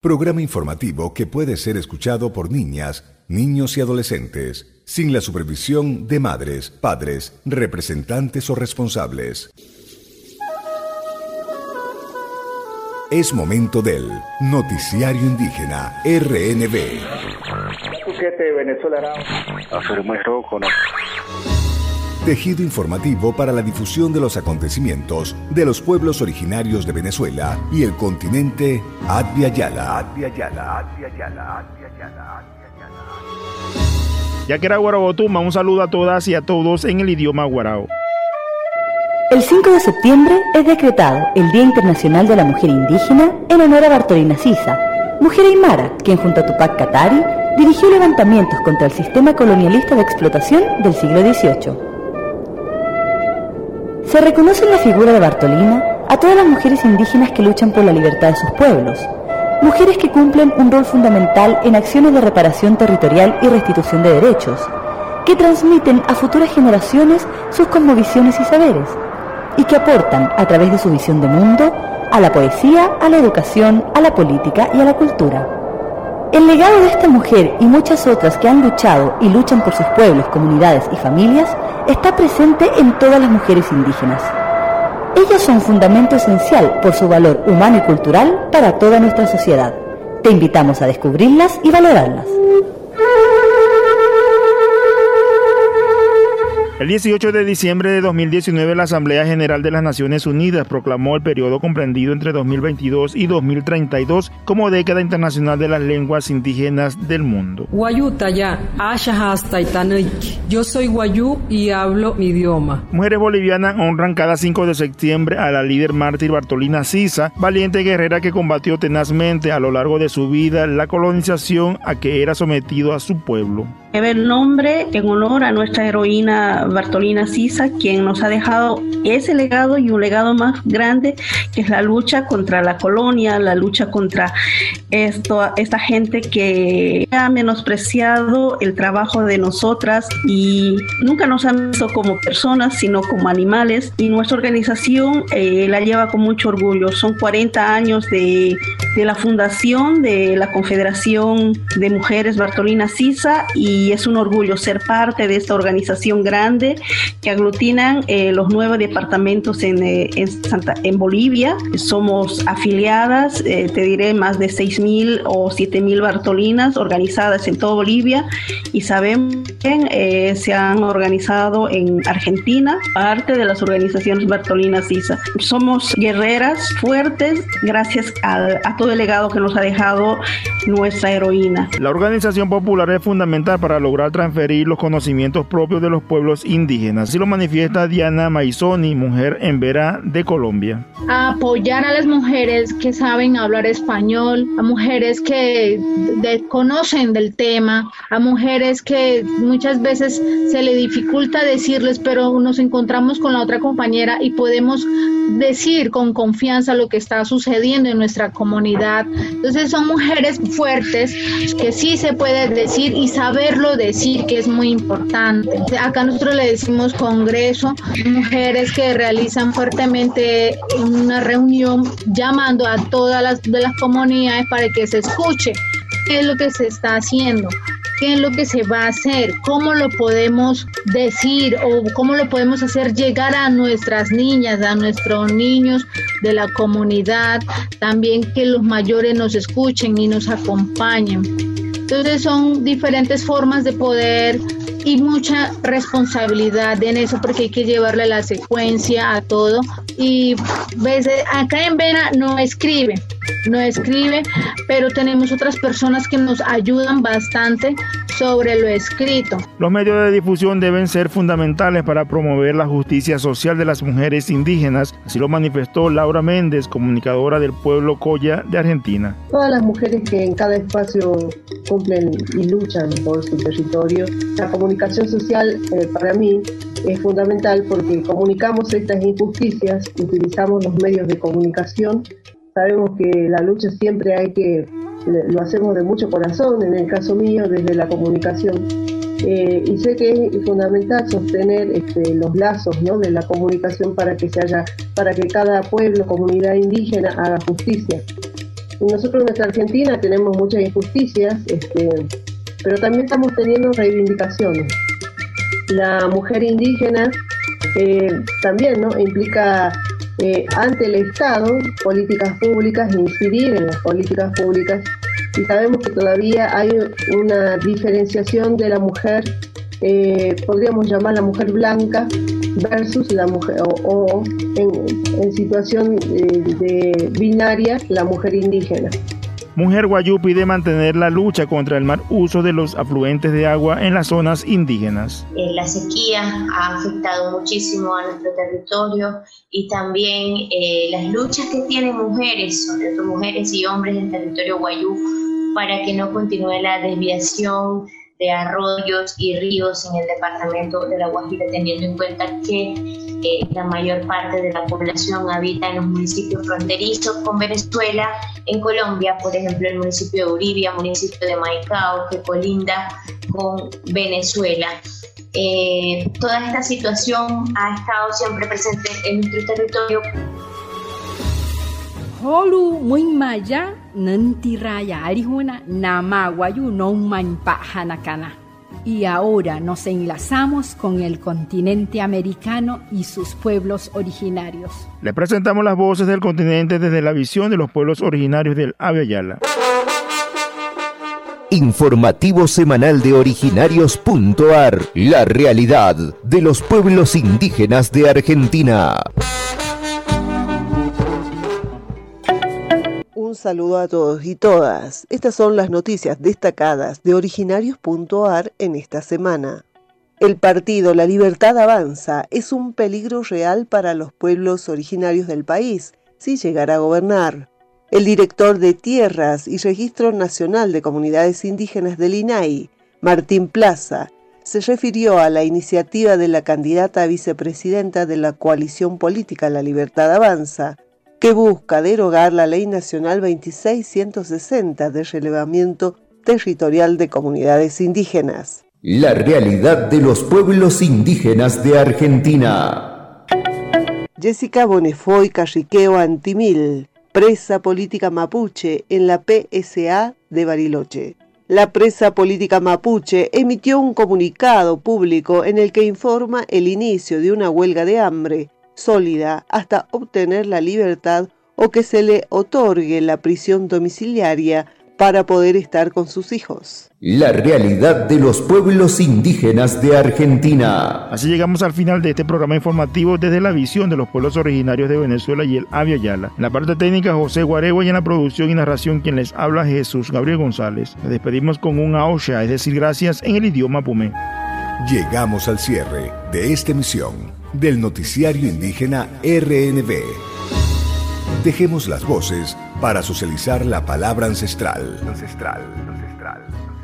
Programa informativo que puede ser escuchado por niñas, niños y adolescentes, sin la supervisión de madres, padres, representantes o responsables. Es momento del Noticiario Indígena RNB. Tejido informativo para la difusión de los acontecimientos de los pueblos originarios de Venezuela y el continente Advia Yala. Yaquera Guarabotuma, un saludo a todas y a todos en el idioma guarao. El 5 de septiembre es decretado el Día Internacional de la Mujer Indígena en honor a Bartolina Sisa, mujer aymara, quien junto a Tupac Katari dirigió levantamientos contra el sistema colonialista de explotación del siglo XVIII. Se reconoce en la figura de Bartolina a todas las mujeres indígenas que luchan por la libertad de sus pueblos, mujeres que cumplen un rol fundamental en acciones de reparación territorial y restitución de derechos, que transmiten a futuras generaciones sus cosmovisiones y saberes, y que aportan, a través de su visión de mundo, a la poesía, a la educación, a la política y a la cultura. El legado de esta mujer y muchas otras que han luchado y luchan por sus pueblos, comunidades y familias está presente en todas las mujeres indígenas. Ellas son fundamento esencial por su valor humano y cultural para toda nuestra sociedad. Te invitamos a descubrirlas y valorarlas. El 18 de diciembre de 2019, la Asamblea General de las Naciones Unidas proclamó el periodo comprendido entre 2022 y 2032 como Década Internacional de las Lenguas Indígenas del Mundo. Yo soy guayú y hablo mi idioma. Mujeres bolivianas honran cada 5 de septiembre a la líder mártir Bartolina Sisa, valiente guerrera que combatió tenazmente a lo largo de su vida la colonización a que era sometido a su pueblo. El nombre en honor a nuestra heroína Bartolina Sisa, quien nos ha dejado ese legado y un legado más grande, que es la lucha contra la colonia, la lucha contra esta gente que ha menospreciado el trabajo de nosotras y nunca nos han visto como personas, sino como animales. Y nuestra organización la lleva con mucho orgullo. Son 40 años de la fundación de la Confederación de Mujeres Bartolina Sisa, y es un orgullo ser parte de esta organización grande que aglutinan los 9 departamentos en Bolivia. Somos afiliadas, te diré, más de 6.000 o 7.000 Bartolinas organizadas en toda Bolivia, y sabemos que se han organizado en Argentina, parte de las organizaciones Bartolinas Sisa. Somos guerreras fuertes gracias a todo el legado que nos ha dejado nuestra heroína. La organización popular es fundamental para lograr transferir los conocimientos propios de los pueblos indígenas. Así lo manifiesta Diana Maizoni, mujer embera de Colombia. A apoyar a las mujeres que saben hablar español, a mujeres que conocen del tema, a mujeres que muchas veces se le dificulta decirles, pero nos encontramos con la otra compañera y podemos decir con confianza lo que está sucediendo en nuestra comunidad. Entonces son mujeres fuertes que sí se puede decir y saberlo decir, que es muy importante. Acá nosotros le decimos congreso, mujeres que realizan fuertemente una reunión llamando a todas las comunidades para que se escuche qué es lo que se está haciendo, qué es lo que se va a hacer, cómo lo podemos decir o cómo lo podemos hacer llegar a nuestras niñas, a nuestros niños de la comunidad, también que los mayores nos escuchen y nos acompañen. Entonces son diferentes formas de poder y mucha responsabilidad en eso, porque hay que llevarle la secuencia a todo. Y ves, acá en Vena no escribe, pero tenemos otras personas que nos ayudan bastante sobre lo escrito. Los medios de difusión deben ser fundamentales para promover la justicia social de las mujeres indígenas, así lo manifestó Laura Méndez, comunicadora del pueblo Colla de Argentina. Todas las mujeres que en cada espacio cumplen y luchan por su territorio, la comunicación social para mí es fundamental porque comunicamos estas injusticias, utilizamos los medios de comunicación. Sabemos que la lucha siempre lo hacemos de mucho corazón, en el caso mío desde la comunicación, y sé que es fundamental sostener los lazos, ¿no?, de la comunicación para que cada pueblo, comunidad indígena haga justicia. Y nosotros en nuestra Argentina tenemos muchas injusticias, pero también estamos teniendo reivindicaciones. La mujer indígena también, ¿no?, implica ante el Estado políticas públicas, incidir en las políticas públicas, y sabemos que todavía hay una diferenciación de la mujer, podríamos llamar la mujer blanca versus la mujer, o en situación de binaria, la mujer indígena. Mujer Wayú pide mantener la lucha contra el mal uso de los afluentes de agua en las zonas indígenas. La sequía ha afectado muchísimo a nuestro territorio y también las luchas que tienen mujeres, sobre todo mujeres y hombres en territorio Wayú, para que no continúe la desviación de arroyos y ríos en el departamento de La Guajira, teniendo en cuenta que la mayor parte de la población habita en los municipios fronterizos con Venezuela. En Colombia, por ejemplo, el municipio de Uribia, municipio de Maicao, que colinda con Venezuela. Toda esta situación ha estado siempre presente en nuestro territorio. Holu muy maya nantiraya arihuna nama Wayú no manpahanakana. Y ahora nos enlazamos con el continente americano y sus pueblos originarios. Le presentamos las voces del continente desde la visión de los pueblos originarios del Abya Yala. Informativo semanal de originarios.ar. La realidad de los pueblos indígenas de Argentina. Un saludo a todos y todas. Estas son las noticias destacadas de originarios.ar en esta semana. El partido La Libertad Avanza es un peligro real para los pueblos originarios del país si llegara a gobernar. El director de Tierras y Registro Nacional de Comunidades Indígenas del INAI, Martín Plaza, se refirió a la iniciativa de la candidata a vicepresidenta de la coalición política La Libertad Avanza, que busca derogar la Ley Nacional 26160 de relevamiento territorial de comunidades indígenas. La realidad de los pueblos indígenas de Argentina. Jessica Bonefoy Carriqueo Antimil, presa política mapuche en la PSA de Bariloche. La presa política mapuche emitió un comunicado público en el que informa el inicio de una huelga de hambre sólida hasta obtener la libertad o que se le otorgue la prisión domiciliaria para poder estar con sus hijos. La realidad de los pueblos indígenas de Argentina. Así llegamos al final de este programa informativo desde la visión de los pueblos originarios de Venezuela y el Abya Yala. En la parte técnica, José Guaregua, y en la producción y narración quien les habla, Jesús Gabriel González. Nos despedimos con un aosha, es decir, gracias en el idioma pumé. Llegamos al cierre de esta emisión del noticiario indígena RNB. Dejemos las voces para socializar la palabra ancestral.